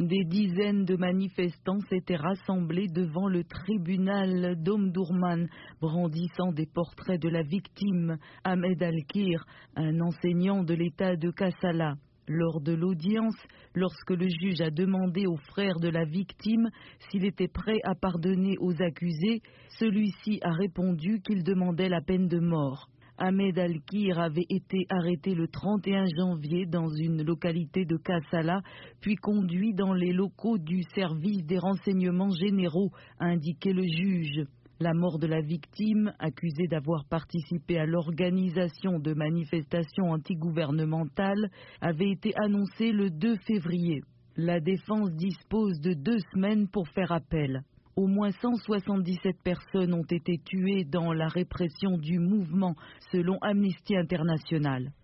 Des dizaines de manifestants s'étaient rassemblés devant le tribunal d'Omdurman, brandissant des portraits de la victime, Ahmed Al-Kir, un enseignant de l'État de Kassala. Lors de l'audience, lorsque le juge a demandé au frère de la victime s'il était prêt à pardonner aux accusés, celui-ci a répondu qu'il demandait la peine de mort. Ahmed Al-Kir avait été arrêté le 31 janvier dans une localité de Kassala, puis conduit dans les locaux du service des renseignements généraux, a indiqué le juge. La mort de la victime, accusée d'avoir participé à l'organisation de manifestations antigouvernementales, avait été annoncée le 2 février. La défense dispose de 2 semaines pour faire appel. Au moins 177 personnes ont été tuées dans la répression du mouvement, selon Amnesty International.